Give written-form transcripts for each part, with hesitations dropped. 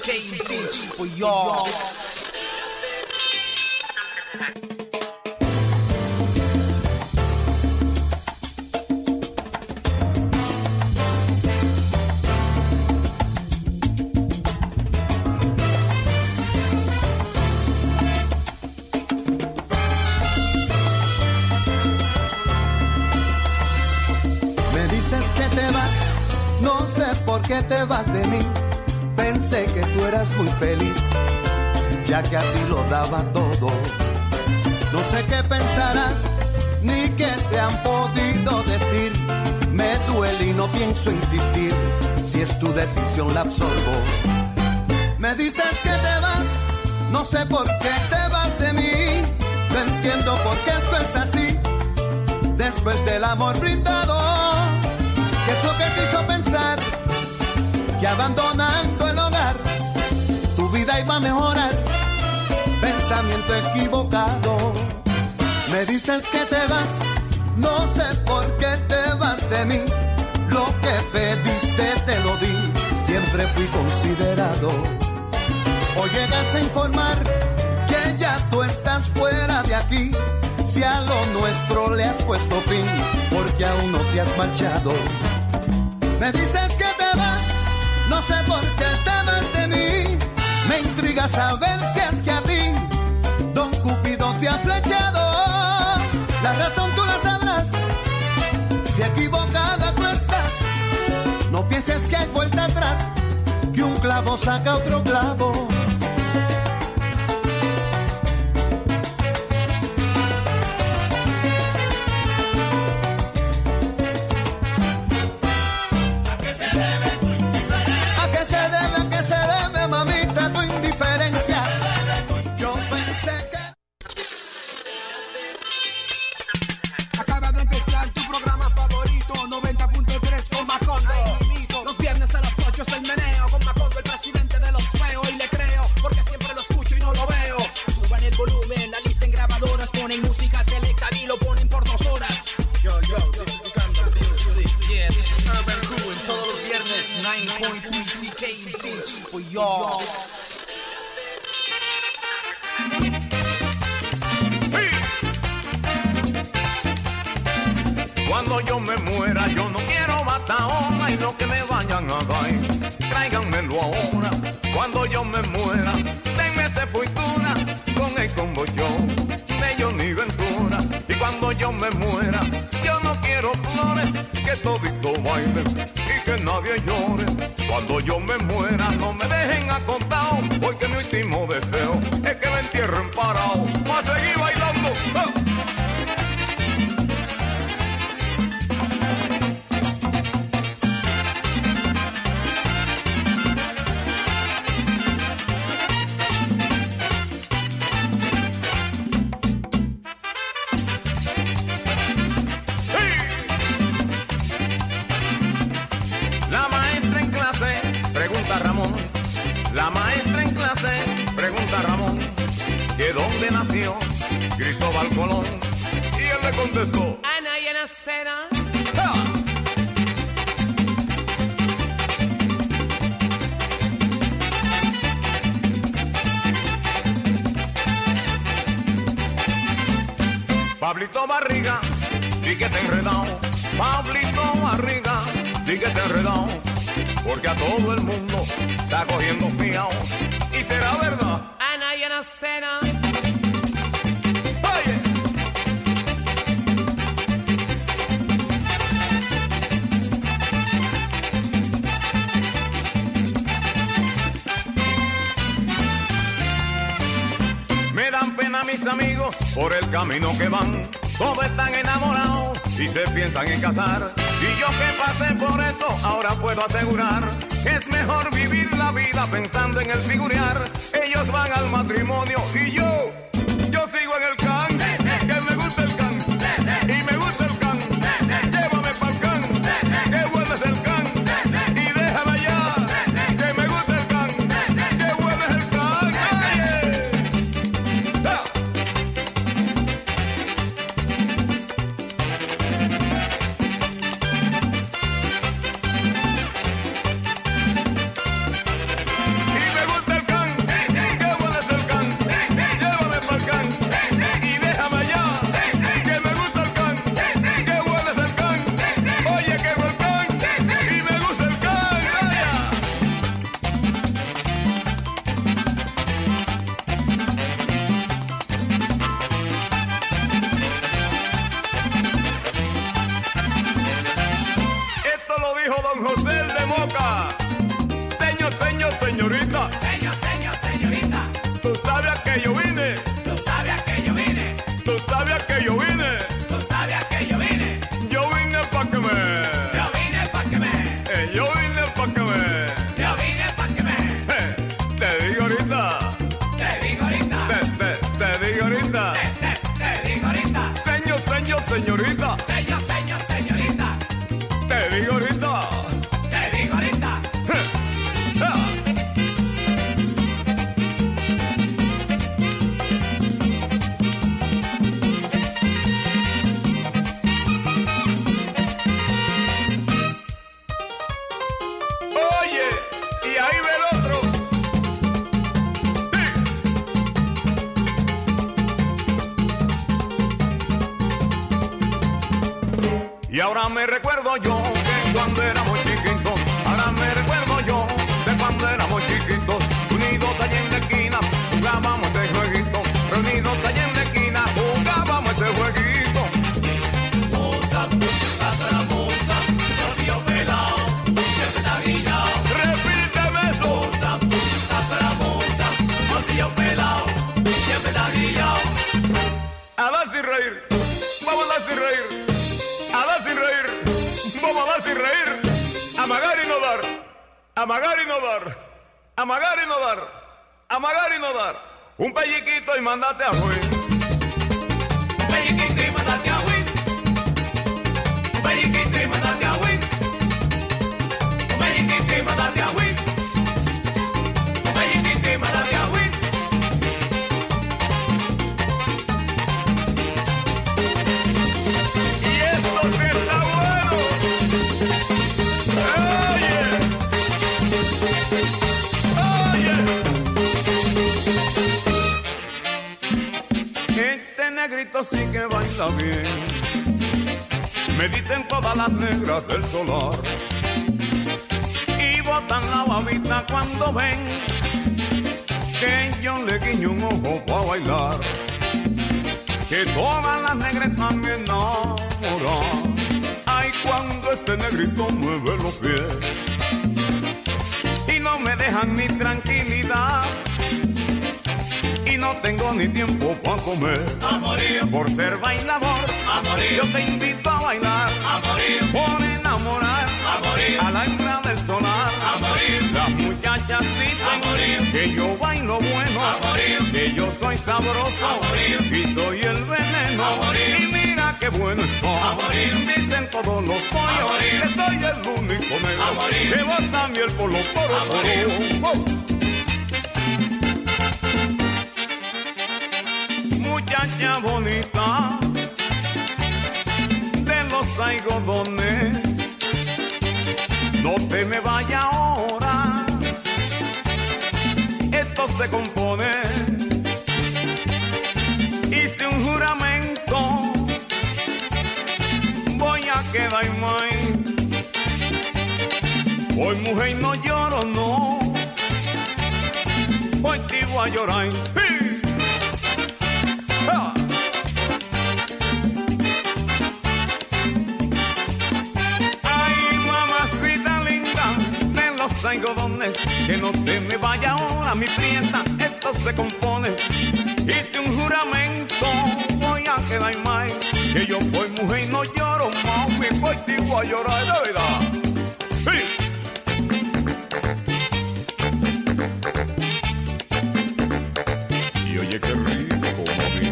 CKT for y'all. No sé por qué te vas de mí. Pensé que tú eras muy feliz, ya que a ti lo daba todo. No sé qué pensarás, ni qué te han podido decir. Me duele y no pienso insistir. Si es tu decisión, la absorbo. Me dices que te vas, no sé por qué te vas de mí. No entiendo por qué esto es así. Después del amor brindado, ¿qué es lo que te hizo pensar que abandonando el hogar tu vida iba a mejorar? Pensamiento equivocado. Me dices que te vas, no sé por qué te vas de mí. Lo que pediste te lo di, siempre fui considerado. Hoy llegas a informar que ya tú estás fuera de aquí. Si a lo nuestro le has puesto fin, porque aún no te has marchado. Me dices que te vas, no sé por qué te vas de mí. Me intriga saber si es que a ti Don Cupido te ha flechado. La razón tú la sabrás, si equivocada tú estás. No pienses que hay vuelta atrás, que un clavo saca otro clavo. Cuando yo me muera, yo no quiero bataona y no que me vayan a dar. Tráiganmelo ahora. Cuando yo me muera, denme sepultura con el combollón de Johnny Ventura. Y cuando yo me muera, yo no quiero flores, que todito bailen y que nadie llore. Cuando yo me muera, no me dejen acostado, porque mi último deseo es que me entierren parado para seguir bailando. ¡Oh! ¿Dónde nació Cristóbal Colón? Y él le contestó: Ana y Anacena. Pablito Barriga, di que te enredado. Pablito Barriga, di que te enredado. Porque a todo el mundo está cogiendo fiao. Y será verdad. Ana y Anacena. Me dan pena mis amigos por el camino que van. Todos están enamorados y se piensan en casar. Y yo que pasé por eso, ahora puedo asegurar que es mejor vivir la vida pensando en el figurear. Ellos van al matrimonio y yo sigo en el can. Que me gusta el can y me gusta el can. Llévame pa'l can, que bueno es el can. Y déjame allá, que me gusta el can, que bueno es el can. Y me gusta Y ahora me recuerdo yo que cuando éramos chiquitos, ahora me recuerdo yo de cuando éramos chiquitos, unidos allá en la esquina, jugábamos ese jueguito, reunidos allá en la esquina, jugábamos ese jueguito. Moza, muchacha la moza, rocío pelao, siempre está guillao. Repíteme eso. Moza, muchacha la moza, rocío pelao, siempre está guillao. A dar sin reír, vamos a dar sin reír, a dar sin reír, vamos a dar sin reír, amagar y no dar, amagar y no dar, amagar y no dar, amagar y no dar, un pelliquito y mandate a juez. Pelliquito y mandate a huir. Pelliquito y mandate a huir. Pelliquito y mandate a huir. Pelliquito y mandate a huir. Y esto sí está bueno. Oye, oye. Este negrito sí que baila bien. Mediten todas las negras del solar y botan la babita cuando ven que yo le guiño un ojo pa' bailar. Que todas las negras están enamoradas. Ay, cuando este negrito mueve los pies y no me dejan ni tranquilidad. Y no tengo ni tiempo para comer. A morir, Por ser bailador, a morir, yo te invito a bailar. a morir, Por enamorar a morir, a la hembra del solar. a morir, Las muchachas a dicen morir, que yo bailo bueno, a morir, que yo soy sabroso a morir, y soy el veneno. a morir, Y mira qué bueno estoy. a morir, Dicen todos los a pollos morir, que soy el único negro a morir, que bota miel por los poros. a morir. Oh. Muchacha bonita de los algodones, no te me vaya ahora, esto se compone. Hice un juramento, voy a quedar mal. Hoy mujer no lloro, no, hoy te voy a llorar. ¡Sí! ¡Ah! Ay, mamacita linda de los algodones, que no te me vaya ahora mi prieta, esto se compone. Hice un juramento, voy a quedar mal, que yo soy mujer y no lloro, mami, por ti voy a llorar de verdad. ¡Sí! Y oye qué rico, mami.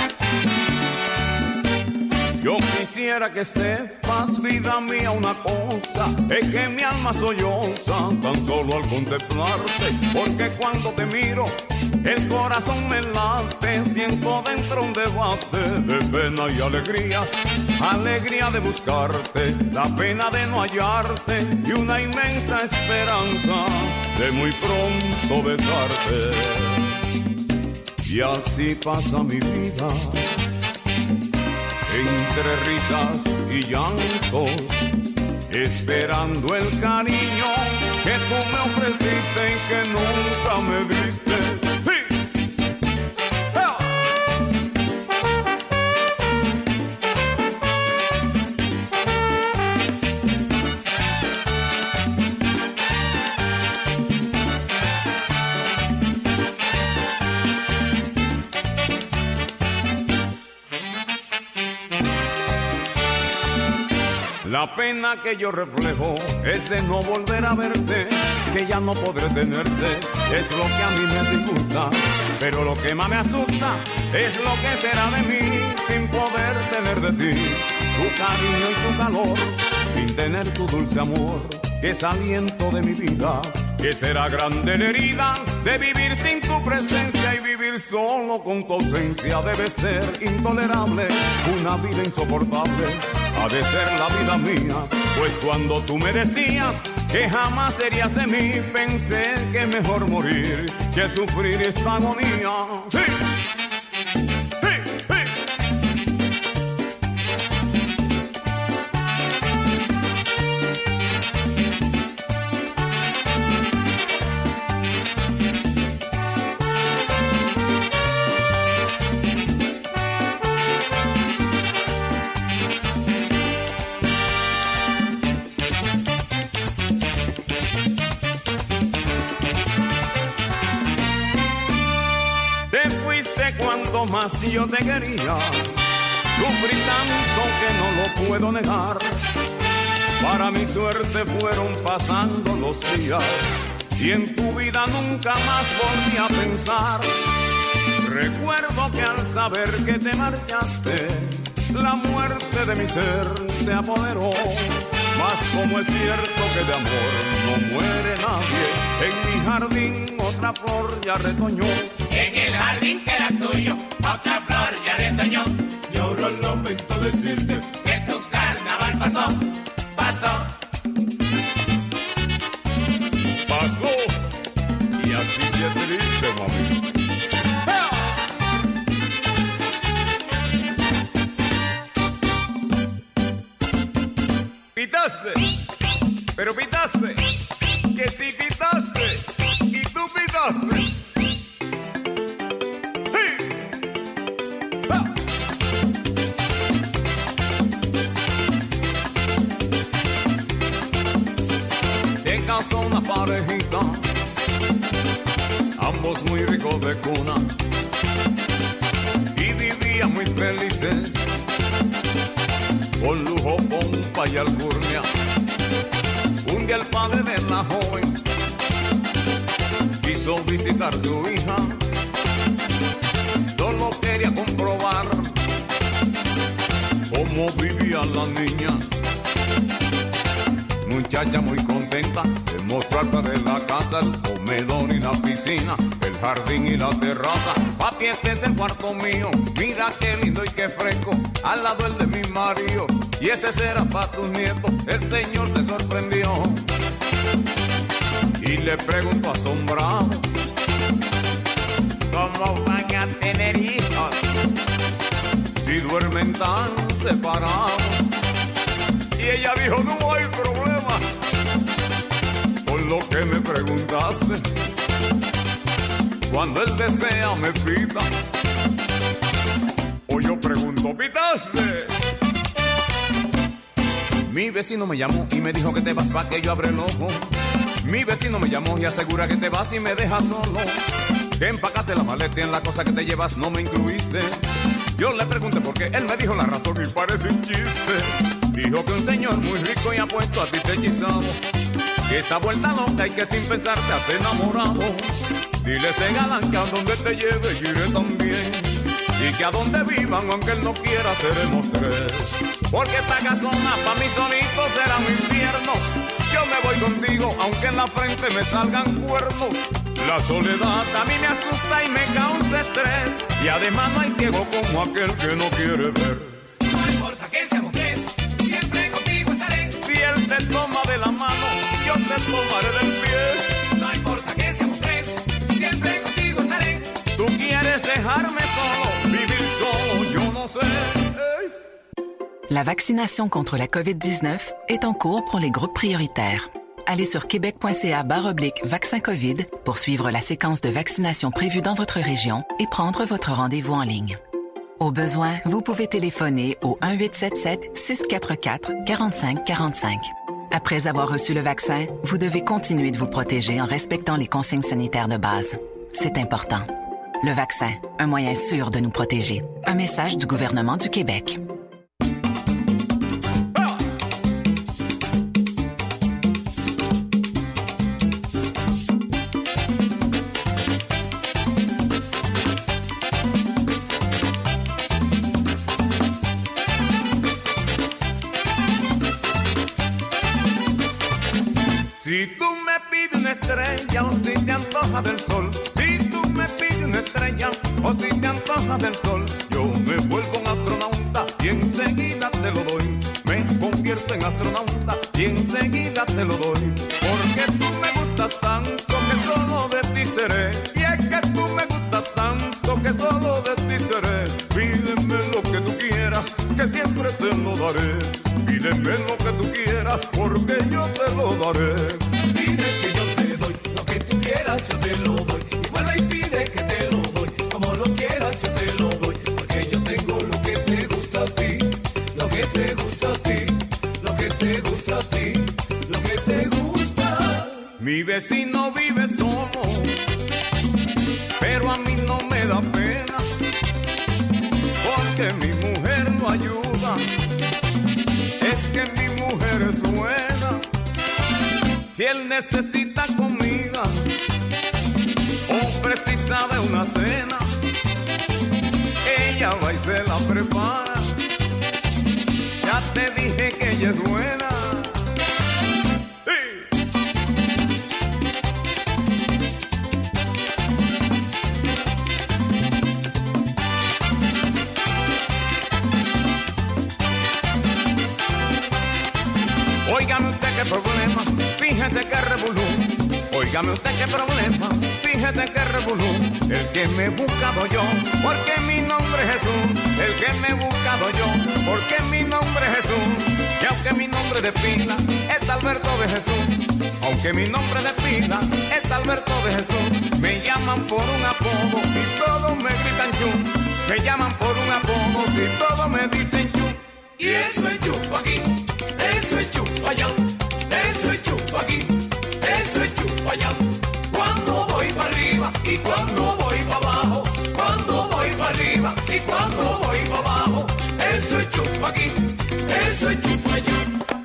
Yo quisiera que sepas, vida mía, una cosa, es que mi alma solloza tan solo al contemplarte, porque cuando te miro el corazón me late, siento dentro un debate de pena y alegría, alegría de buscarte, la pena de no hallarte y una inmensa esperanza de muy pronto besarte. Y así pasa mi vida, entre risas y llantos, esperando el cariño que tú me ofreciste y que nunca me diste. ¡Sí! ¡Ah! La pena que yo reflejo es de no volver a verte, que ya no podré tenerte, es lo que a mí me disgusta. Pero lo que más me asusta es lo que será de mí sin poder tener de ti tu cariño y tu calor, sin tener tu dulce amor, que es aliento de mi vida, que será grande la herida de vivir sin tu presencia y vivir solo con tu ausencia. Debe ser intolerable, una vida insoportable, ha de ser la vida mía, pues cuando tú me decías que jamás serías de mí, pensé que mejor morir que sufrir esta agonía. ¡Sí! ¡Sí! ¡Sí! cuanto más yo te quería. Sufrí tanto que no lo puedo negar. Para mi suerte fueron pasando los días y en tu vida nunca más volví a pensar. Recuerdo que al saber que te marchaste, la muerte de mi ser se apoderó. Mas como es cierto que de amor no muere nadie, en mi jardín otra flor ya retoñó. En el jardín que era tuyo, otra flor ya retoñó. Y ahora lamento decirte que tu carnaval pasó, pasó. Pasó, y así sí es triste, mami. Pitaste, pero pitaste, que si pitaste, y tú pitaste. ¡Hey! ¡Ah! Se casó una parejita, ambos muy ricos de cuna, y vivían muy felices, con lujo, pompa y alcurnia. Un día el padre de la joven quiso visitar su hija, solo quería comprobar cómo vivía la niña. Muchacha muy contenta, le mostró algo de la casa, el comedor y la piscina, el jardín y la terraza. Papi, este es el cuarto mío, mira qué lindo y qué fresco, al lado el de mi marido, y ese será para tus nietos, el Señor te sorprendió. Y le preguntó asombrado, ¿cómo van a tener hijos si duermen tan separados? Y ella dijo, no hay problema, por lo que me preguntaste. Cuando él desea me pita, o yo pregunto, ¿pitaste? Mi vecino me llamó y me dijo que te vas pa' que yo abra el ojo. Mi vecino me llamó y asegura que te vas y me dejas solo. Que empacaste la maleta y en la cosa que te llevas no me incluiste. Yo le pregunté por qué, él me dijo la razón y parece un chiste. Dijo que un señor muy rico y apuesto a ti te hechizado, que esta vuelta loca y que sin pensar te has enamorado. Dile ese galán que a donde te lleve yo iré también, y que a donde vivan aunque él no quiera seremos tres. Porque esta casona pa' mí solito será un infierno. Yo me voy contigo aunque en la frente me salgan cuernos. La soledad a mí me asusta y me causa estrés, y además no hay ciego como aquel que no quiere ver. No importa que seamos tres, siempre contigo estaré. Si él te toma de la mano, yo te tomaré del pie. No importa que seamos tres, siempre contigo estaré. Tú quieres dejarme solo, vivir solo, yo no sé. La vaccination contre la COVID-19 est en cours pour les groupes prioritaires. Allez sur québec.ca/vaccin COVID pour suivre la séquence de vaccination prévue dans votre région et prendre votre rendez-vous en ligne. Au besoin, vous pouvez téléphoner au 1-877-644-4545. Après avoir reçu le vaccin, vous devez continuer de vous protéger en respectant les consignes sanitaires de base. C'est important. Le vaccin, un moyen sûr de nous protéger. Un message du gouvernement du Québec. Si tú me pides una estrella o si te antoja del sol, si tú me pides una estrella o si te antoja del sol, yo me vuelvo un astronauta y enseguida te lo doy. Me convierto en astronauta y enseguida te lo doy. Porque tú me gustas tanto que solo de ti seré. Y es que tú me gustas tanto que solo de ti seré. Pídeme lo que tú quieras, que siempre te lo daré. Pídeme lo que tú quieras, porque yo te lo daré. Pide que yo te doy lo que tú quieras, yo te lo doy. Y vuelve y pide que te lo doy, como lo quieras, yo te lo doy. Porque yo tengo lo que te gusta a ti, lo que te gusta a ti, lo que te gusta a ti, lo que te gusta. Mi vecino vive solo, pero a mí no me da pena. que mi mujer lo ayuda, es que mi mujer es buena. Si él necesita comida o precisa de una cena, ella va y se la prepara. Ya te dije que ella es buena. Óigame usted qué problema, fíjese que revolú. Óigame usted qué problema, fíjese que revolú. El que me he buscado yo, porque mi nombre es Jesús. El que me he buscado yo, porque mi nombre es Jesús. Y aunque mi nombre de pila es Alberto de Jesús, aunque mi nombre de pila es Alberto de Jesús, me llaman por un apodo y todos me gritan chum. Me llaman por un apodo y todos me dicen chum. Y eso es chupa aquí, eso es chupa allá, eso es chupa aquí, eso es chupa allá. Cuando voy para arriba y cuando voy para abajo, cuando voy para arriba y cuando voy para abajo, eso es chupa aquí, eso es chupa allá.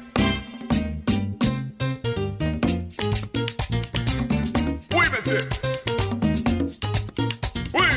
Oui, monsieur. Oui.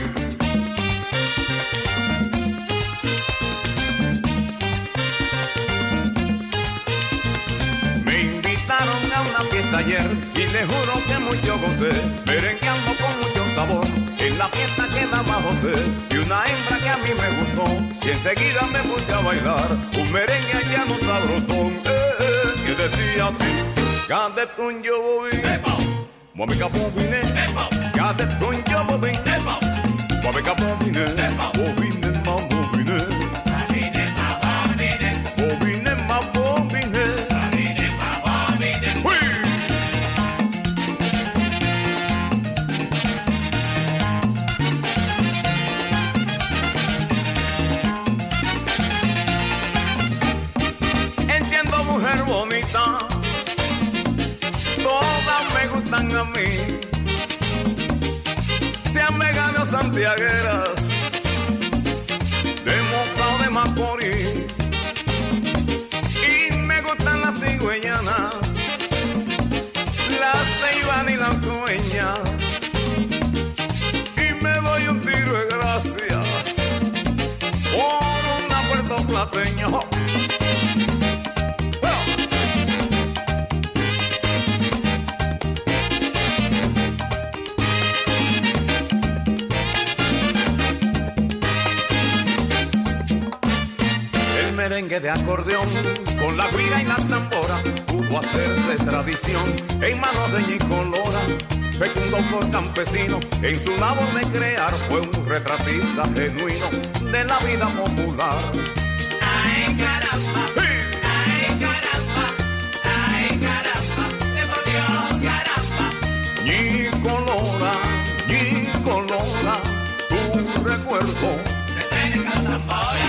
Ayer y le juro que mucho gocé, merengueando con mucho sabor en la fiesta que daba José, y una hembra que a mí me gustó y enseguida me puse a bailar un merengue haitiano sabrosón, que decía así: Gadetun yo voy, Momica Bobine, Gadetun yo voy, Momica Bobine, Bobine ma Bobine, Bobine ma Bobine. Bonita, todas me gustan a mí, sean veganas santiagueras, de Moca o de Macorís, y me gustan las cigüeñanas, las ceibas y las dueñas, y me doy un tiro de gracia por una puertoplateña. Merengue de acordeón, con la guira y la tambora, pudo hacerse tradición en manos de Ñicolora. Fecundo por campesino, en su labor de crear, fue un retratista genuino de la vida popular. Ay, caramba, ay, caramba, ay, caramba, de por Dios, caramba. Ñicolora, Ñicolora, tu recuerdo te trae el tambora.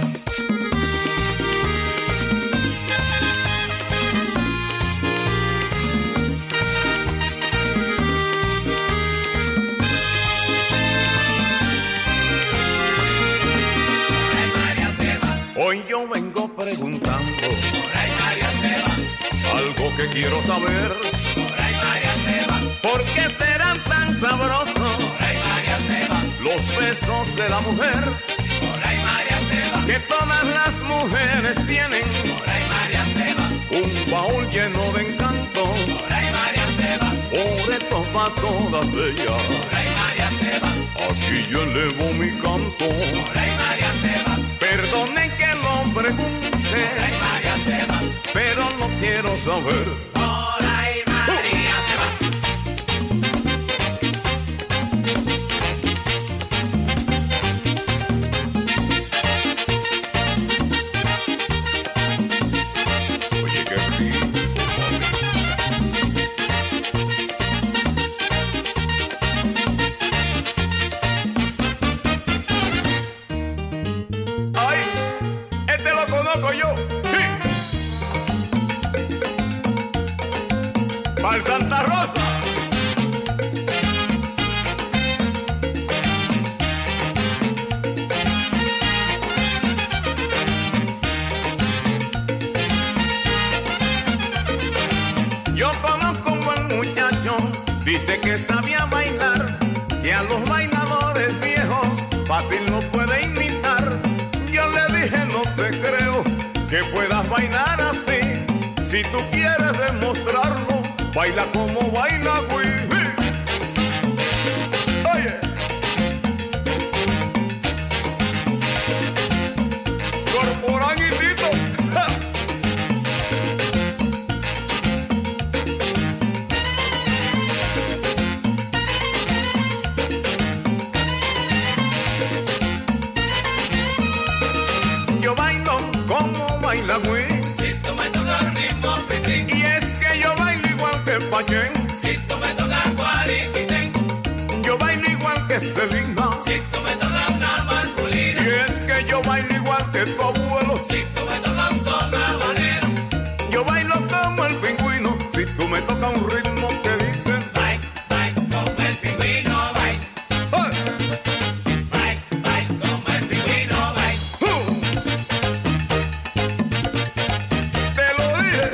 Hoy yo vengo preguntando por ahí María Seba, algo que quiero saber. Por ahí María Seba, ¿por qué serán tan sabrosos por ahí María Seba, los besos de la mujer? Por ahí María Seba, Que todas las mujeres tienen por ahí María Seba, un baúl lleno de encanto. por ahí María Seba, Por esto pa' todas ellas, por ahí María Seba, aquí yo elevo mi canto. por ahí María Seba, Perdonen que lo pregunte, por ahí María Seba, pero no quiero saber. por ahí María Seba. Oye, qué rico, ay, este lo conozco yo. Sí. Pa'l Santa Rosa. dice que sabía bailar, que a los bailadores viejos fácil no puede imitar. Yo le dije no te creo que puedas bailar así, si tú quieres demostrarlo, baila como baila Wii. Oye, Corporanitito. Yo bailo como baila Wii. Si tú me tocas el ritmo, pipín. Y es que yo bailo igual que Pachén. Si tú me tocas guariquitén. Yo bailo igual que Selena. Si tú me tocas una marculina. Y es que yo bailo igual que tu abuelo. Si tú me tocas un son habanero. Yo bailo como el pingüino. Si tú me tocas un ritmo que dice Bye, bye, como el pingüino, bye. ¡ay! Bye, bye, como el pingüino, bye. Te lo dije.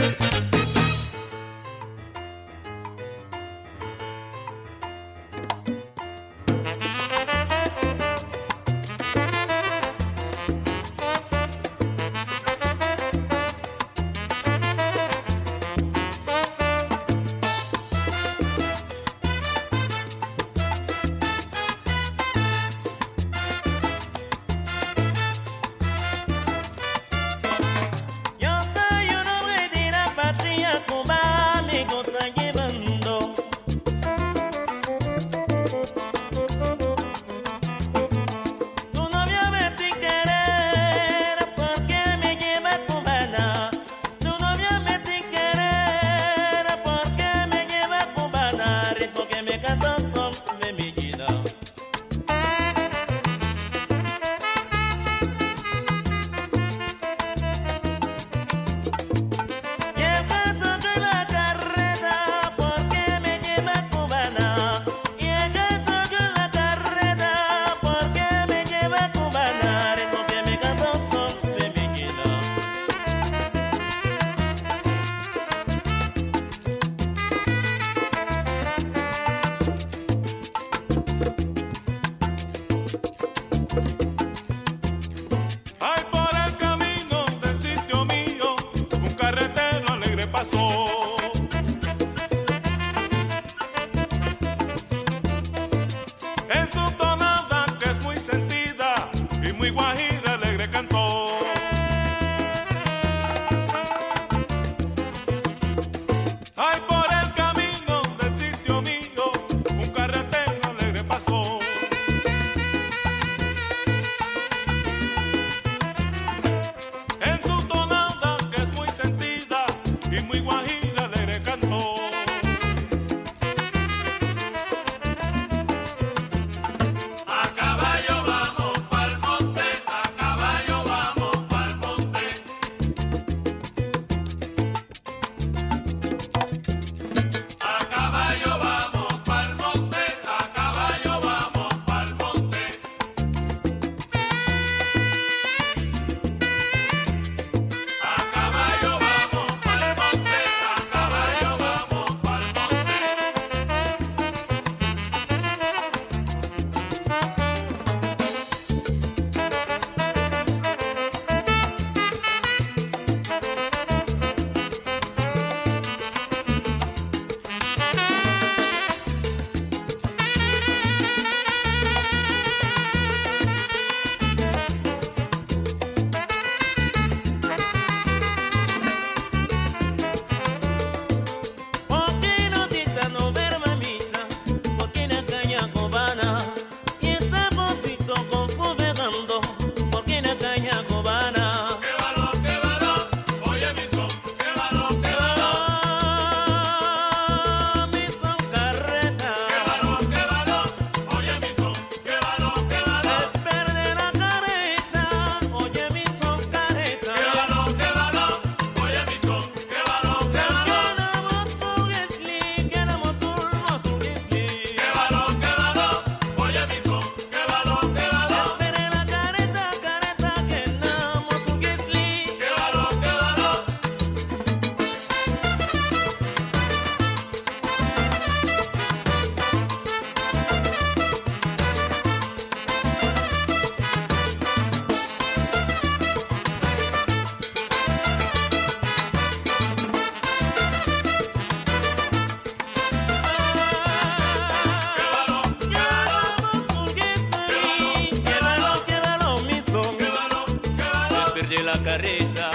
Yo soy un hombre de la patria, Cuba me está llevando. Tu novia me sin querer, porque me lleva cubana. Tu novia me sin querer, porque me lleva cubana. Ritmo que me canta son de mi vida. Llevando de la carreta porque me lleva cubana. Llegando con la carreta porque me lleva cubana. Ritmo que me canta son de mi vida. Ay, por el camino del sitio mío, un carretero alegre pasó. En su tonada que es muy sentida y muy guajira alegre cantó. Ay, por el camino del sitio mío, un carretero alegre pasó. En su tonada que es muy sentida y muy guajira alegre cantó. A caballo vamos pa'l monte, a carreta.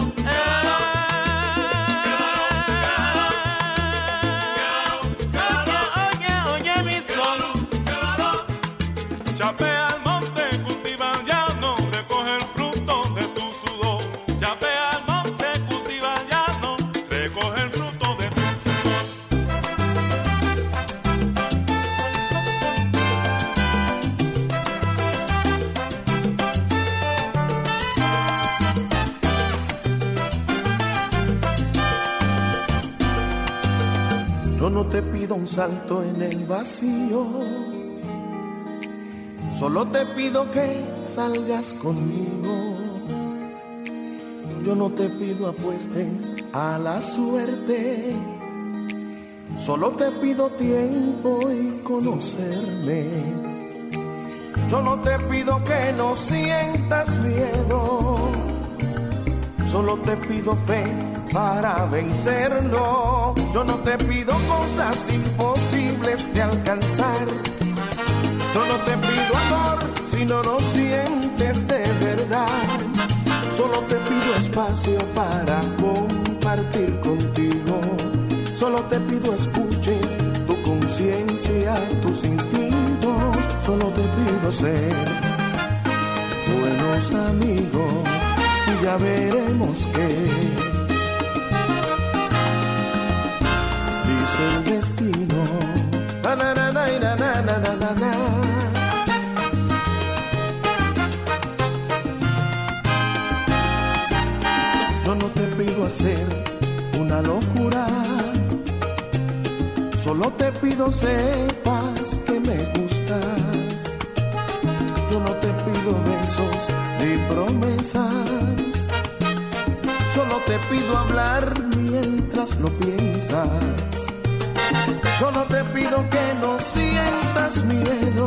Oye, mi sol. Chapea al monte, cultiva el llano, recoge el fruto de tu sudor. Chapea al monte, cultiva el llano, recoge el fruto de tu sudor. Yo no te pido un salto en el vacío, solo te pido que salgas conmigo. Yo no te pido apuestes a la suerte, solo te pido tiempo y conocerme. Yo no te pido que no sientas miedo, solo te pido fe para vencerlo. Yo no te pido cosas imposibles de alcanzar. Yo no te pido amor si no lo sientes de verdad. Solo te pido espacio para compartir contigo. Solo te pido escuches tu conciencia, tus instintos. Solo te pido ser buenos amigos y ya veremos qué dice el destino. Na, na, na, na, na, na, na, na, na. Yo no te pido hacer una locura, solo te pido sepas que me gustas. Yo no te pido besos ni promesas, solo te pido hablar mientras lo piensas. Yo no te pido que no sientas miedo,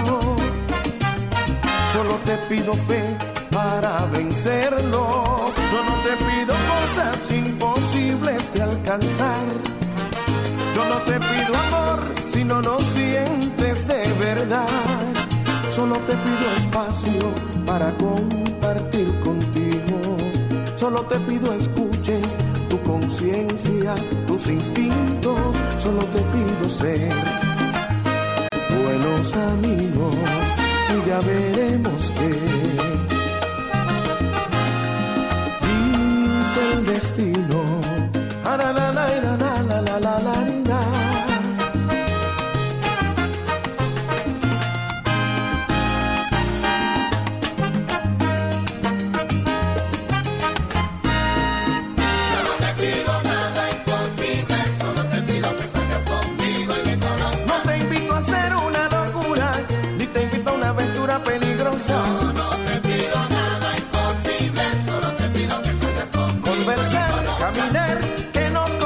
solo te pido fe para vencerlo. Yo no te pido cosas imposibles de alcanzar. Yo no te pido amor si no lo sientes de verdad. Solo te pido espacio para compartir contigo. Solo te pido escuches tu conciencia, tus instintos. Solo te pido ser buenos amigos y ya veremos qué dice el destino. La la la la la la la la la la. Peligrosa. Yo no te pido nada imposible, solo te pido que salgas conmigo. Conversar, caminar, que nos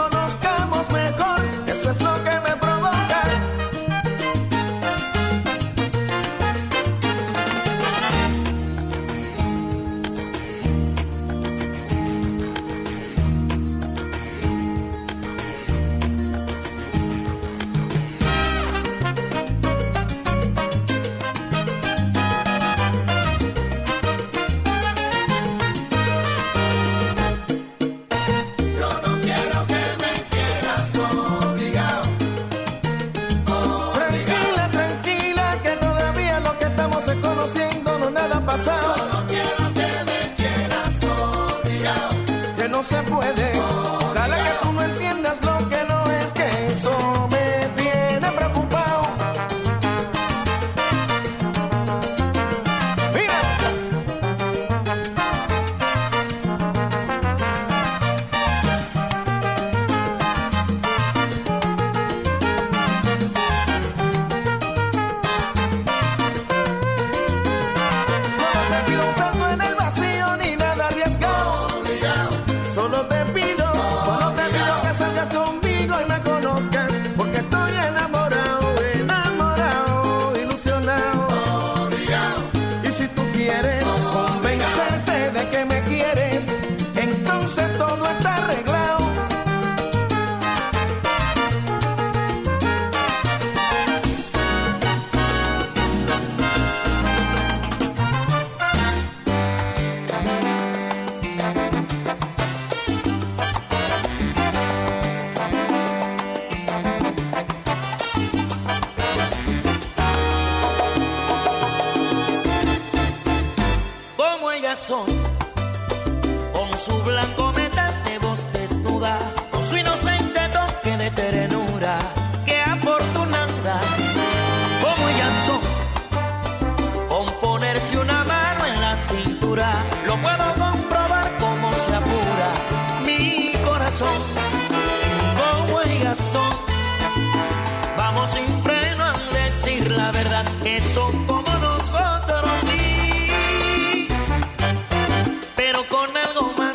corazón, con su blanco metal de voz desnuda, con su inocente toque de ternura, que afortunadas como ellas son, con ponerse una mano en la cintura, lo puedo comprobar como se apura mi corazón, como ellas son, vamos sin freno a decir la verdad, que son como nosotros, sí, pero con algo más.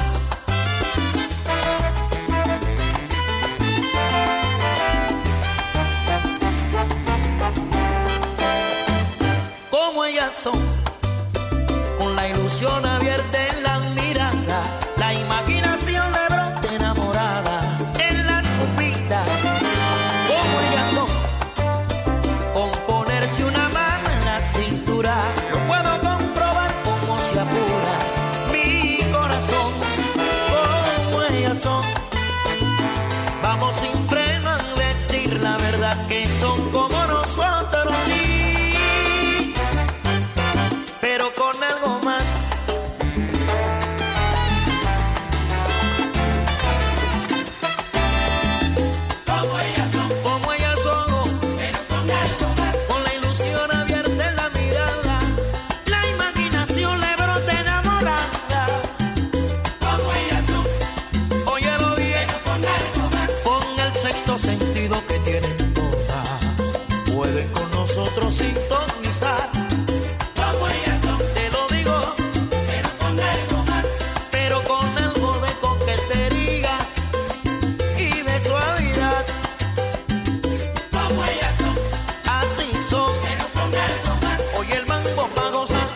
Como ellas son, con la ilusión abierta en la mirada, la imaginación de brota enamorada en las pupilas. Como ellas son, con ponerse una mano en la cintura, lo puedo comprobar como se apura mi corazón. Como ellas son, vamos sin freno a decir la verdad, que son como nosotros, sí, pero con algo más. Como ellas son, pero con algo más. Con la ilusión abierta en la mirada, la imaginación le brota enamorada. Como ellas son, óyelo bien, pero con algo más. Con el sexto sentido que tienen todas, pueden con nosotros sintonizar. Como ellas son, te lo digo, pero con algo más. Pero con algo de coquetería y de suavidad. Como ellas son, así son, pero con algo más. Oye el mambo pa' gozar.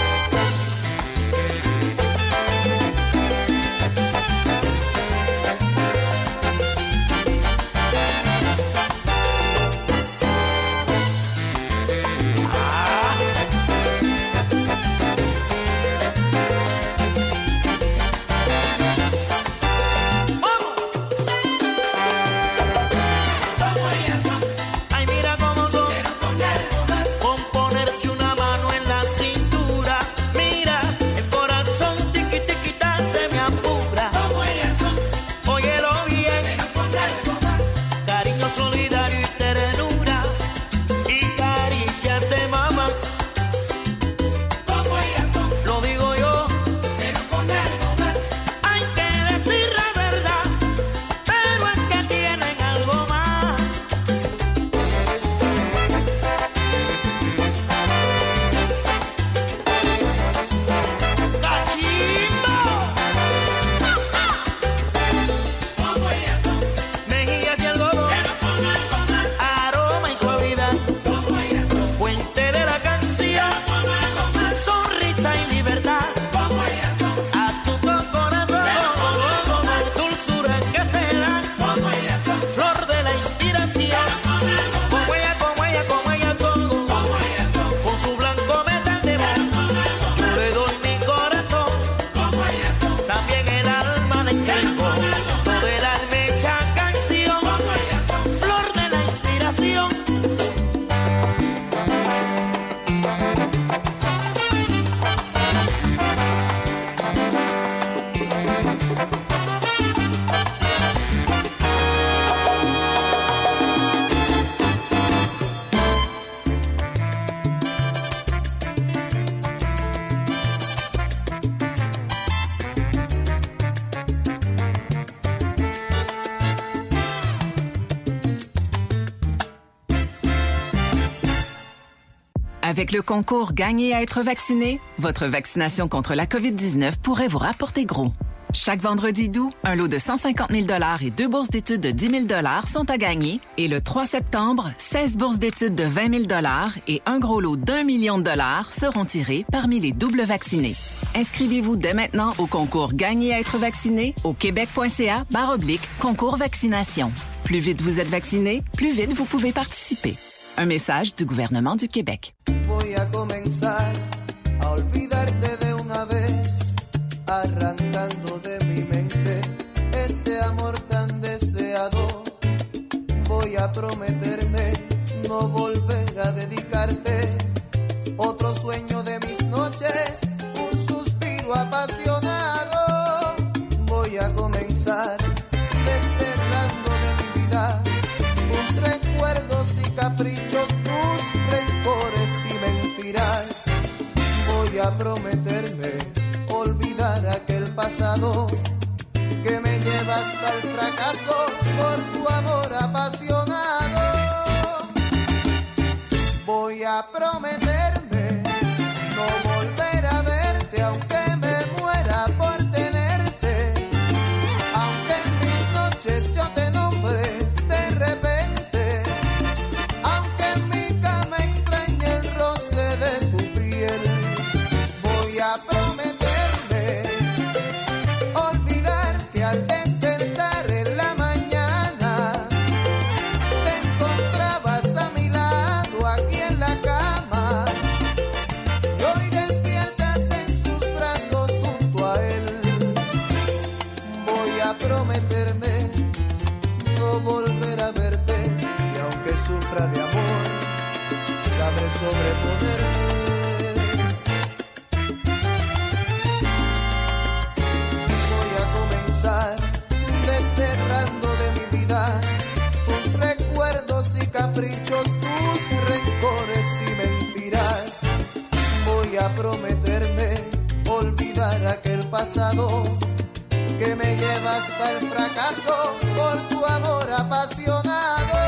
Como ellas son, ay mira cómo son, pero con algo más. Con ponerse una mano en la cintura, mira, el corazón tiqui tiquita se me apura. Como ellas son, óyelo bien, pero con algo más. Cariño solidario y ternura, y caricias de mamá. Como ellas son, lo digo yo, pero con algo más. Hay que decir la verdad, pero es que tienen algo más. ¡Cachimbo! Como ellas son, mejillas y algodón, pero con algo más. Aroma y suavidad, como ellas son. Fuente de la canción, pero con algo más. Sonrisa y libertad, como ellas son. Astuto corazón, pero con algo más. Dulzura que se da, como ellas son. Flor de la inspiración, pero con algo más. Como ellas son, como ellas son. Con su blanco metal de voz, yo le doy mi corazón, como ellas son. También el alma le entrego, todo el alma hecha canción, como ellas son. Flor de la inspiración. Avec le concours Gagner à être vacciné, votre vaccination contre la COVID-19 pourrait vous rapporter gros. Chaque vendredi d'août, un lot de 150 000 $ et 2 bourses d'études de 10 000 $ sont à gagner. Et le 3 septembre, 16 bourses d'études de 20 000 $ et un gros lot d'1 million de $ seront tirés parmi les doubles vaccinés. Inscrivez-vous dès maintenant au concours Gagner à être vacciné au québec.ca/concours vaccination. Plus vite vous êtes vacciné, plus vite vous pouvez participer. Un message du gouvernement du Québec. Voy a comenzar a olvidarte de una vez, arrancando de mi mente este amor tan deseado. Voy a prometerme no volver a dedicarte otro sueño de mis noches, un suspiro a Voy a prometerme olvidar aquel pasado que me lleva hasta el fracaso por tu amor apasionado. Voy a prometerme no volver a verte aunque me muera por tenerte, aunque en mis noches yo te nombre de repente, aunque en mi cama extrañe el roce de tu piel. Voy a prometerme olvidar que al despertar en la mañana te encontrabas a mi lado aquí en la cama y hoy despiertas en sus brazos junto a él. Voy a prometerme no volver a verte y aunque sufra de amor sabré sobreponerme. Voy a comenzar desterrando de mi vida tus recuerdos y caprichos, tus rencores y mentiras. Voy a prometerme olvidar aquel pasado que me lleva hasta el fracaso por tu amor apasionado.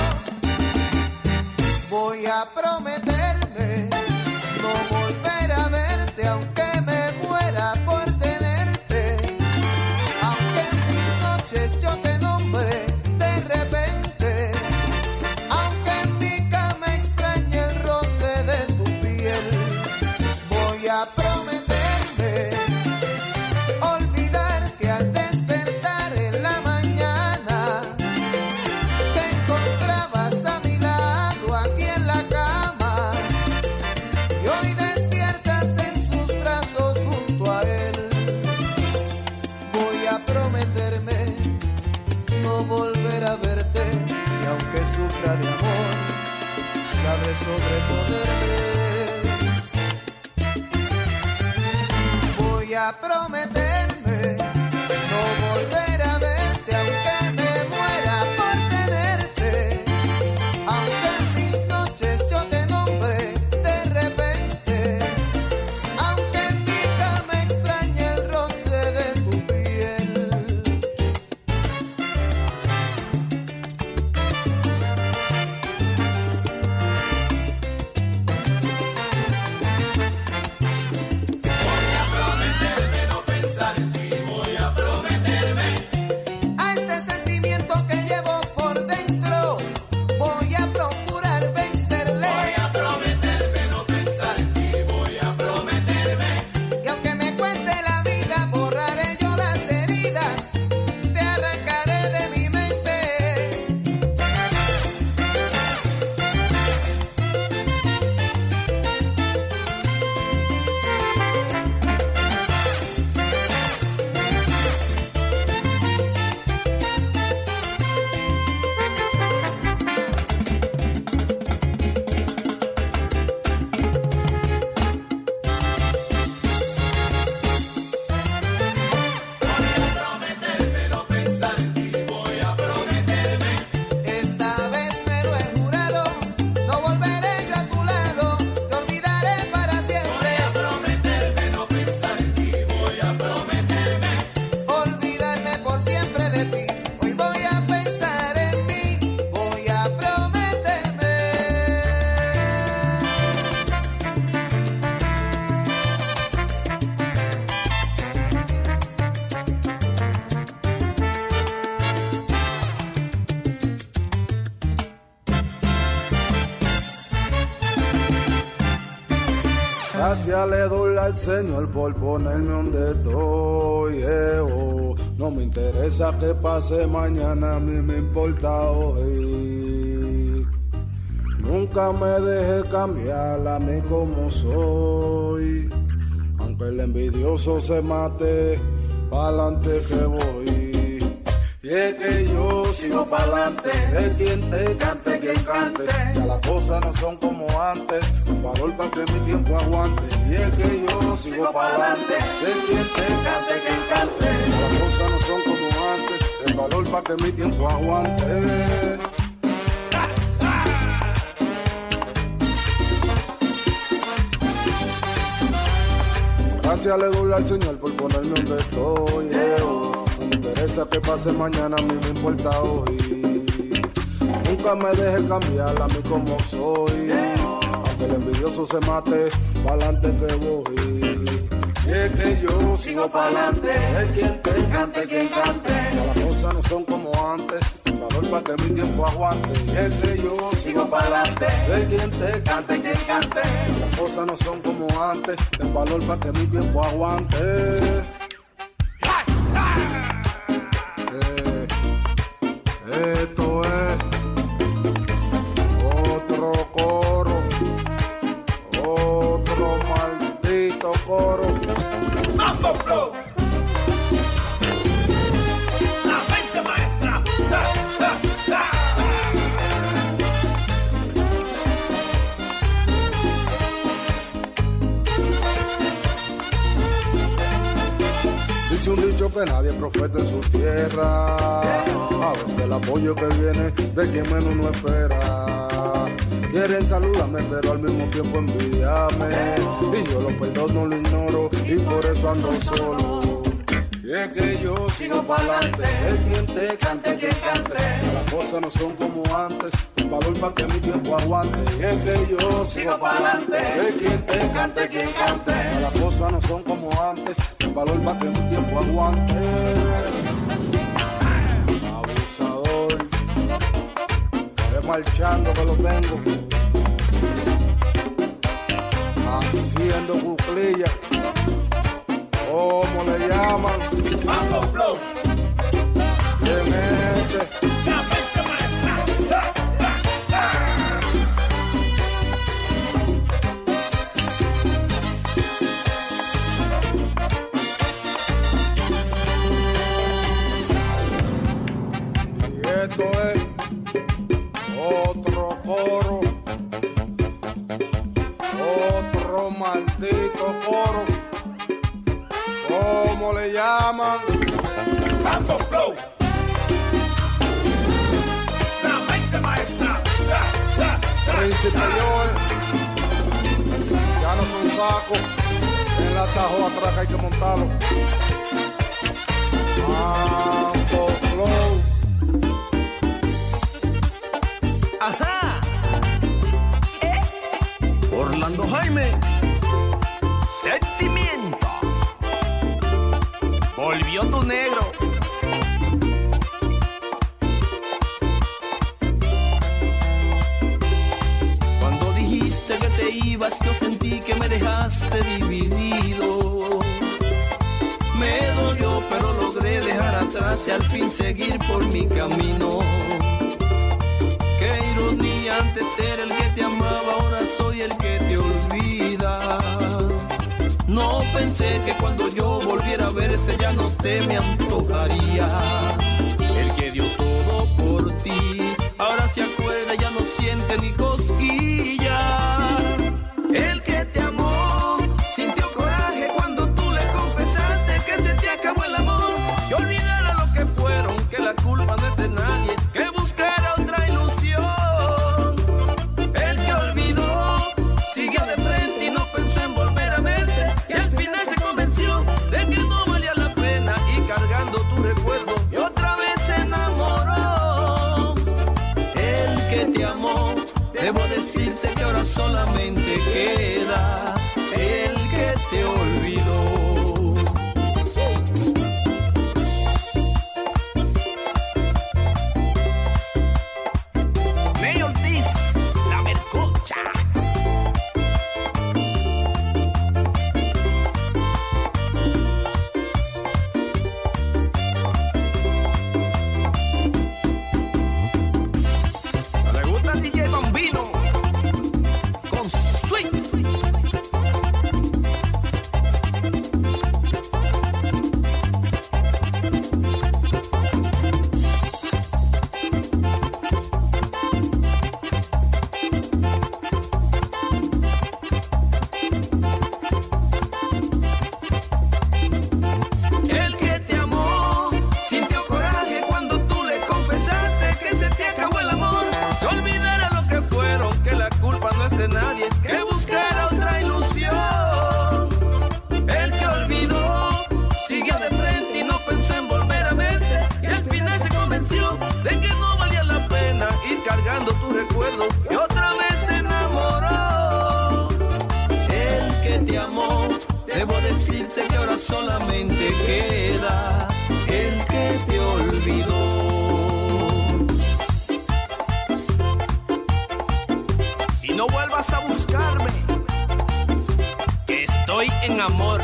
Voy a prometerme no volver a verte aunque me muera por tenerte, aunque en mis noches yo te nombre de repente, aunque en mi cama extrañe el roce de tu piel. Voy a prometerme olvidar que al despertar en la mañana te encontrabas a mi lado aquí en la cama y hoy despiertas en sus brazos junto a él. Voy a prometerme no volver a verte y aunque sufra de amor sabré sobreponerme. Voy a prometerme no volver a verte aunque me muera por tenerte, aunque en mis noches yo te nombre de repente, aunque en mi cama extrañe el roce de tu piel. Prometerme no pensar en ti, voy a prometerme. A este sentimiento que llevo por dentro voy a procurar vencerle. Voy a prometerme no pensar en ti, voy a prometerme. Y aunque me cueste la vida, borraré yo las heridas, te arrancaré de mi mente. Prometerme no pensar en ti, voy a prometerme. Esta vez me lo he jurado, no volveré yo a tu lado, te olvidaré para siempre. Prometerme no pensar en ti, voy a prometerme. Olvidarme por siempre de ti, hoy voy a pensar en mí, voy a prometerme. Gracias le doy al Señor por ponerme donde estoy. No me interesa que pase mañana, a mí me importa hoy. Nunca me deje cambiar a mí como soy. Aunque el envidioso se mate, pa'lante que voy. Y es que yo sigo pa'lante, de quien te cante, quien cante. Ya las cosas no son como antes, un valor para que mi tiempo aguante. Y es que yo sigo pa'lante, de quien te cante, quien cante. Ya las cosas no son como antes, el valor para que mi tiempo aguante. Gracias le doy al Señor por ponerme donde estoy. No me interesa que pase mañana, a mí me importa hoy. Nunca me deje cambiar a mí como soy. Aunque el envidioso se mate, pa'lante que voy. Y es que yo sigo pa'lante. Es quien te cante, quien cante. Ya las cosas no son como antes. Valor para que mi tiempo aguante. Y es que yo sigo pa'lante. Es quien te cante, quien cante. Ya las cosas no son como antes. Ten valor para que mi tiempo aguante. Esto es otro coro, otro maldito coro. ¡Mambo Flow! ¡La mente maestra! Dice un dicho que nadie es profeta en su tierra. A veces el apoyo que viene de quien menos no espera. Quieren saludarme pero al mismo tiempo envidiarme. Y yo lo perdono, lo ignoro y por eso ando solo. Y es que yo sigo pa'lante. Es quien te cante, quien cante. Las cosas no son como antes. Un valor para que mi tiempo aguante. Y es que yo sigo pa'lante. Es quien te cante, quien cante. Las cosas no son como antes. Un valor para que mi tiempo aguante. Abusador. Es marchando que lo tengo. Haciendo cuclillas. ¿Cómo le llaman? ¡Mambo Flow! ¿Quién es ese? ¡La mente maestra! Y esto es otro coro, otro maldito coro. ¿Cómo le llaman? ¡Mambo Flow! ¡La mente maestra! Príncipe Joel. Ya no son sacos. En el atajo atrás que hay que montarlo. Mambo Flow. Ajá. Orlando Jaime. Sentimiento. Volvió tu negro. Cuando dijiste que te ibas, yo sentí que me dejaste dividido. Me dolió, pero logré dejar atrás y al fin seguir por mi camino. Qué ironía, antes era el que te amaba, ahora soy el que te olvida. No pensé que cuando yo volviera a verte ya no te me antojaría. El que dio todo por ti, ahora se acuerda, ya no siente ni cosquilla. El que te amó, sintió coraje cuando tú le confesaste que se te acabó el amor. Que olvidara lo que fueron, que la culpa no es de nadie, que buscara otra ilusión. El que olvidó, siguió de frente y no pensó en volver a verte. Y al final se convenció de que no valía la pena y cargando tu recuerdo y otra vez se enamoró. El que te amó, debo decirte que ahora solamente queda el que te olvidó. Ney Ortiz, la mercocha. ¿Le gusta el DJ Bambino? Con Sweet te amó. Debo decirte que ahora solamente queda el que te olvidó. Y no vuelvas a buscarme, que estoy en amor.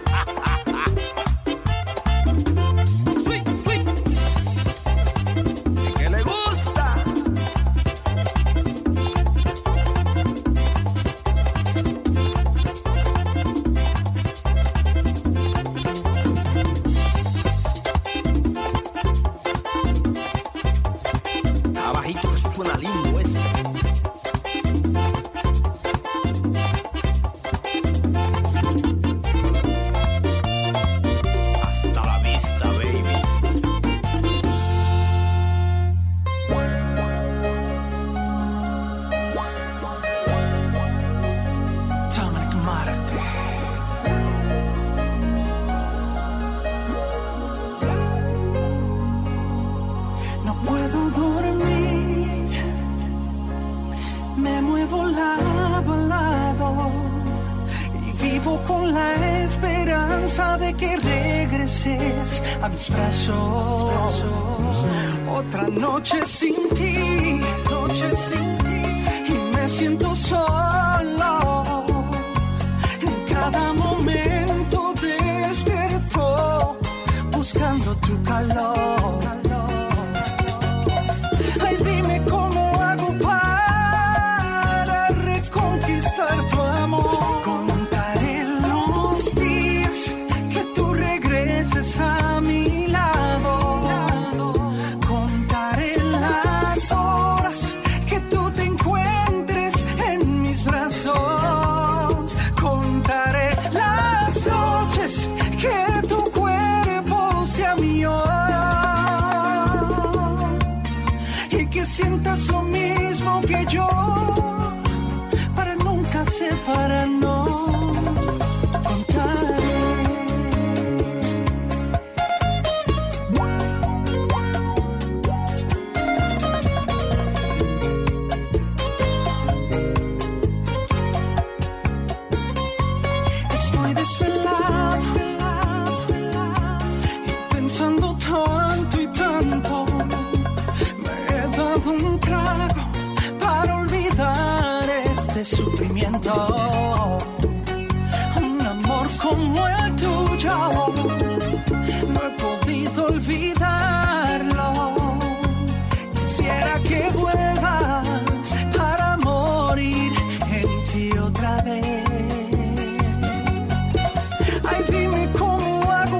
A mis brazos, otra noche sin ti, y me siento solo. En cada momento despierto, buscando tu calor. Ay, dime cómo hago para reconquistar tu amor. Contaré los días que tú regreses a mi lado, contaré las horas que tú te encuentres en mis brazos, contaré las noches que tu cuerpo sea mío y que sientas lo mismo que yo para nunca separarnos. Contaré. Sufrimiento, un amor como el tuyo, no he podido olvidarlo. Quisiera que vuelvas para morir en ti otra vez. Ay, dime cómo hago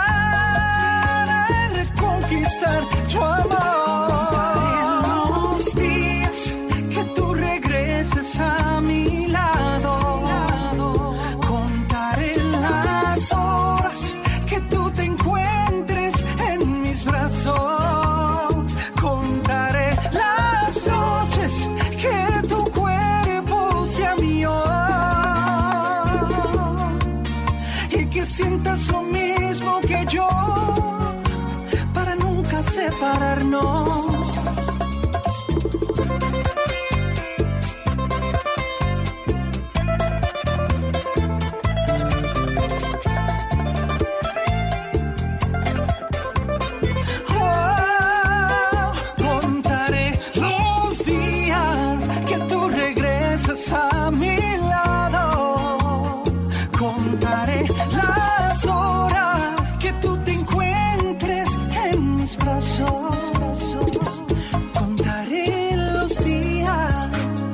para reconquistar tu amor. Contaré los días que tú regreses a mi lado, contaré las horas que tú te encuentres en mis brazos, contaré las noches que tu cuerpo sea mío y que sientas lo mismo que yo para nunca separarnos. A mi lado, contaré las horas que tú te encuentres en mis brazos, contaré los días,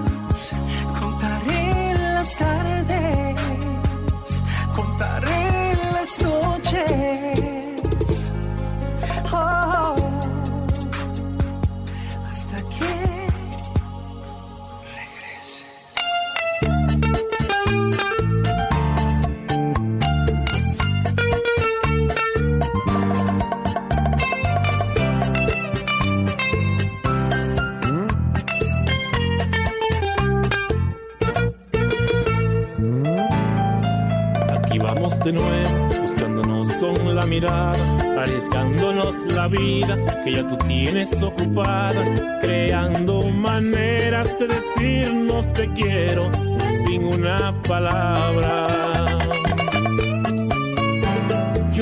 contaré las tardes, contaré las noches, oh, hasta que de nuevo, buscándonos con la mirada, arriesgándonos la vida que ya tú tienes ocupada, creando maneras de decirnos te quiero sin una palabra.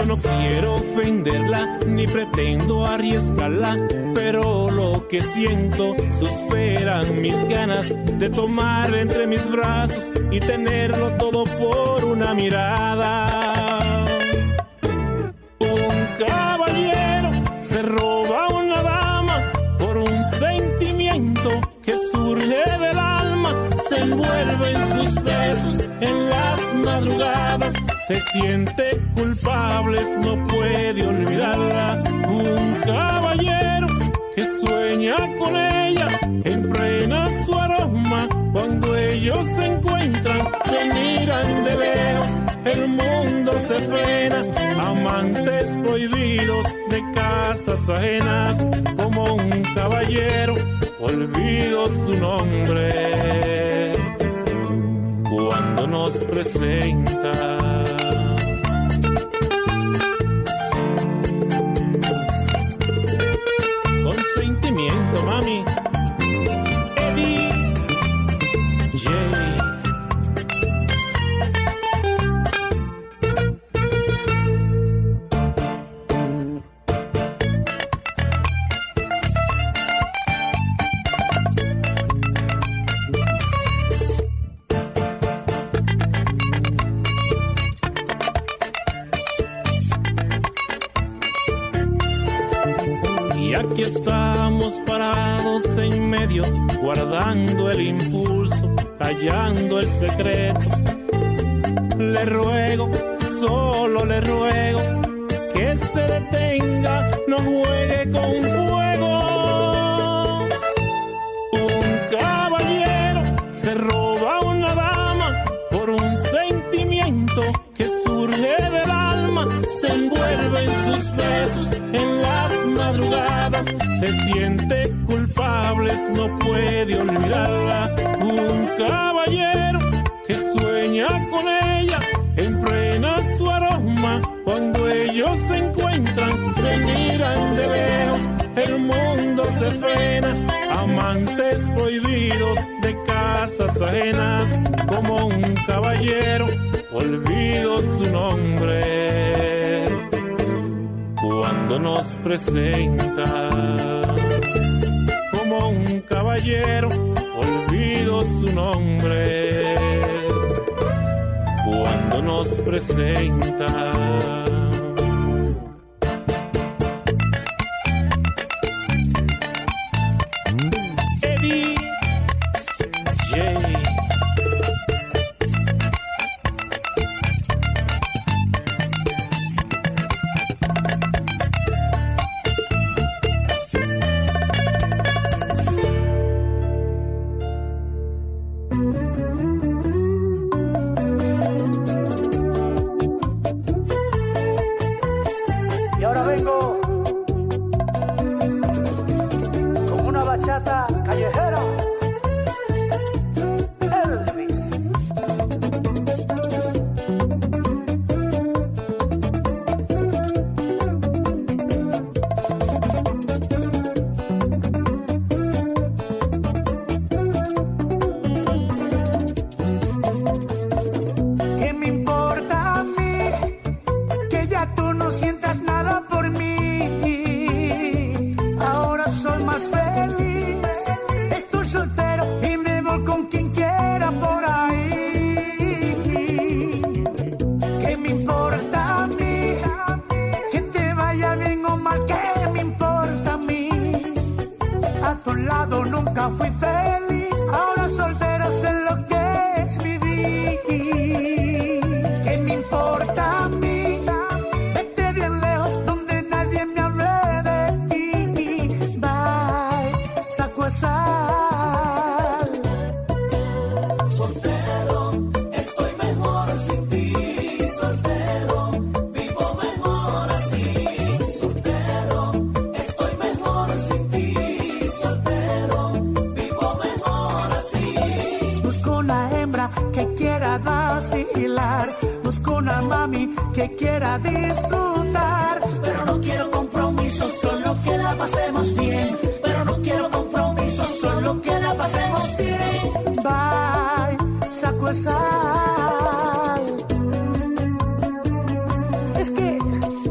Yo no quiero ofenderla, ni pretendo arriesgarla, pero lo que siento superan mis ganas de tomar entre mis brazos y tenerlo todo por una mirada. Un caballero se roba a una dama por un sentimiento que surge del alma, se envuelve en sus besos en las madrugadas, se siente culpable, no puede olvidarla. Un caballero que sueña con ella, impregna su aroma, cuando ellos se encuentran, se miran de lejos, el mundo se frena, amantes prohibidos de casas ajenas, como un caballero, olvido su nombre, cuando nos presenta. Sentimiento, mami. Eddie J. Y aquí estamos parados en medio, guardando el impulso, callando el secreto. Le ruego, solo le ruego, que se detenga, no juegue con fuego. Un caballero se roba a una dama por un sentimiento que surge del alma, se envuelve en sus besos en las madrugadas, se siente culpable, no puede olvidarla. Un caballero que sueña con ella, impregna su aroma, cuando ellos se encuentran, se miran de lejos, el mundo se frena, amantes prohibidos de casas ajenas, como un caballero, olvido su nombre, cuando nos presenta. Como un caballero, olvido su nombre, cuando nos presenta. Eddie J. Y ahora vengo con una bachata callejera. Elvis. ¿Qué me importa a mí que ya tú no sientas nada por mí? Ahora soy más feliz, estoy soltero y me voy con quien quiera por ahí. ¿Qué me importa a mí que te vaya bien o mal? ¿Qué me importa a mí? A tu lado nunca fui feliz, ahora soltero sé lo que es vivir. ¿Qué me importa a mí? Vete bien lejos donde nadie me hable de ti. Bye, saco sal. Soltero, estoy mejor sin ti. Soltero, vivo mejor así. Soltero, estoy mejor sin ti. Soltero, vivo mejor así. Busco una hembra que quiera vacilar, busco una mami que quiera disfrutar, Pero no quiero compromiso, solo que la pasemos bien. Pero no quiero compromiso, solo que la pasemos bien. bye, saco sal. Es que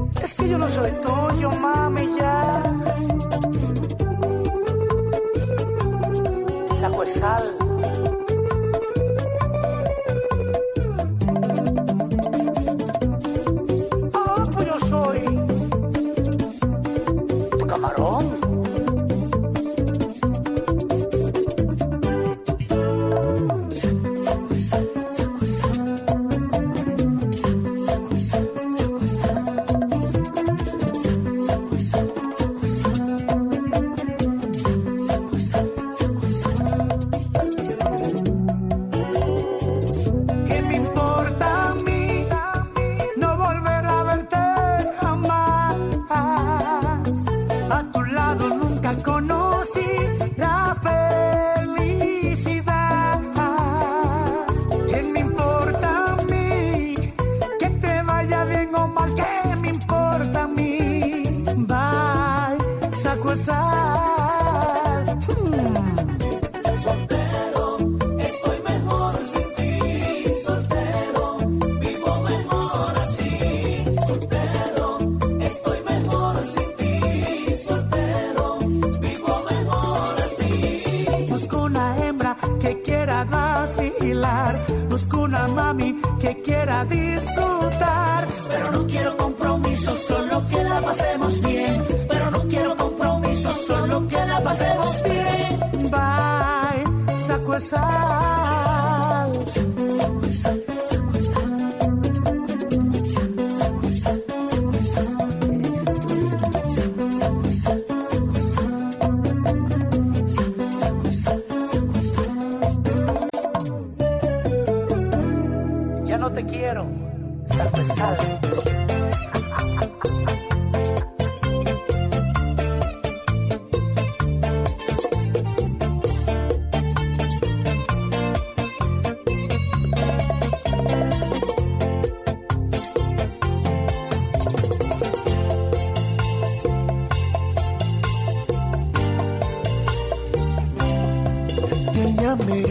mí que quiera disfrutar. Pero no quiero compromiso, solo que la pasemos bien. Pero no quiero compromiso, solo que la pasemos bien. Bye, saco el sal. Ya no te quiero, saco el sal. Te llamé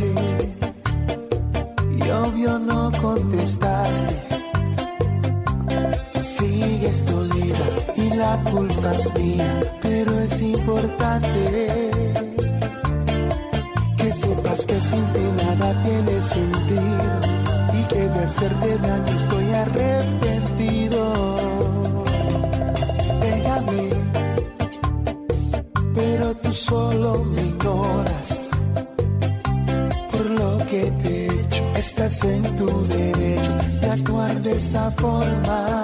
y obvio no contestaste. Sigues dolida y la culpa es mía, pero es importante que sepas que sin ti nada tiene sentido y que de hacerte daño estoy arrepentido. Te llamé, pero tú solo me ignoras. Por lo que te he hecho, estás en tu derecho de actuar de esa forma.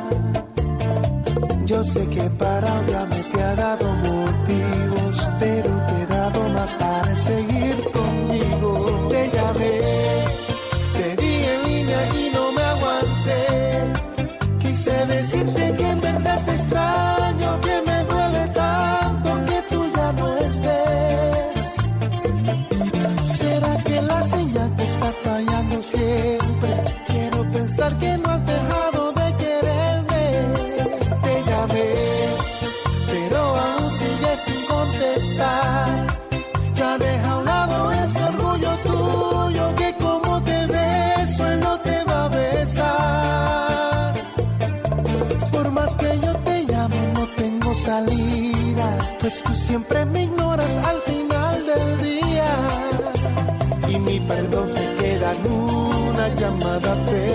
Yo sé que para odiarme te ha dado motivos, pero te he dado más para seguir conmigo. Te llamé, te vi en línea y no me aguanté. Quise decirte que en verdad te extraño, que me duele tanto que tú ya no estés. ¿Será que la señal te está fallando siempre? Quiero pensar que no has dejado de quererme. Te llamé, pero aún sigues sin contestar. Ya deja a un lado ese orgullo tuyo, que como te beso él no te va a besar. Por más que yo te llamo no tengo salida, pues tú siempre me ignoras al final del día. Y mi perdón se queda en una llamada.